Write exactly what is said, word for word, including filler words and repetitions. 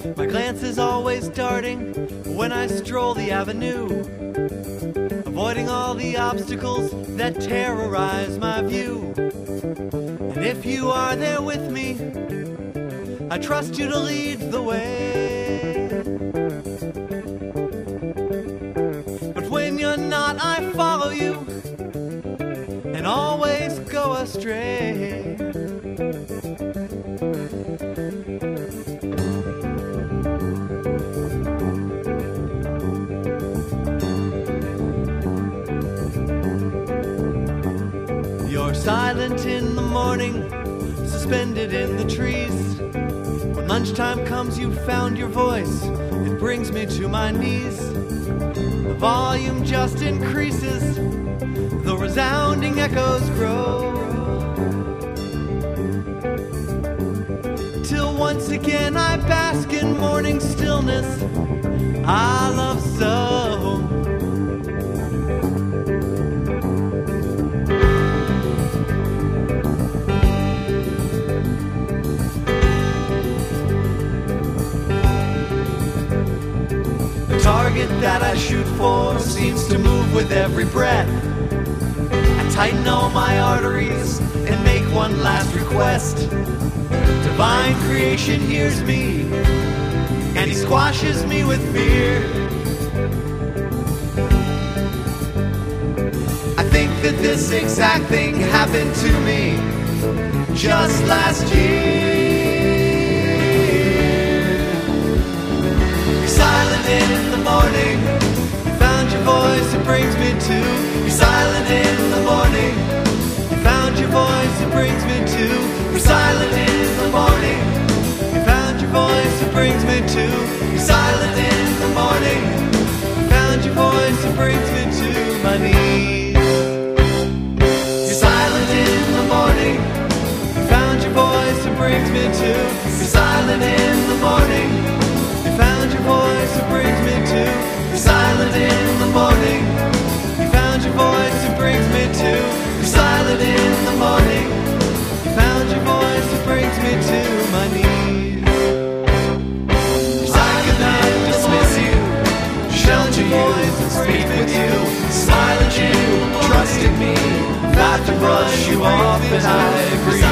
My glance is always darting when I stroll the avenue, avoiding all the obstacles that terrorize my view. And if you are there with me, I trust you to lead the way. But when you're not, I follow you and always go astray. You're silent in the morning, suspended in the trees. When lunchtime comes, you found your voice. It brings me to my knees. The volume just increases, the resounding echoes grow, till once again I bask in morning stillness I love so. The target that I shoot for seems to move with every breath. I tighten all my arteries and make one last request. Divine creation hears me, and he squashes me with fear. I think that this exact thing happened to me just last year. You're silent in the morning, you found your voice, it brings me to. You're silent in the morning, you found your voice, it brings me to. You're silent in the morning, you found your voice, it brings me to. You're silent in the morning, you found your voice, it brings me to my knees. You're silent in the morning, you found your voice, it brings me to. You're silent in the morning, you found your voice, it brings me to. You're silent in the morning, you found your voice, it brings me to. You're silent in the morning, you found your voice, it brings me to my knees. I could not dismiss you, shelter you, speak with you, smile at you, trust in me, not to brush you off, and I agree.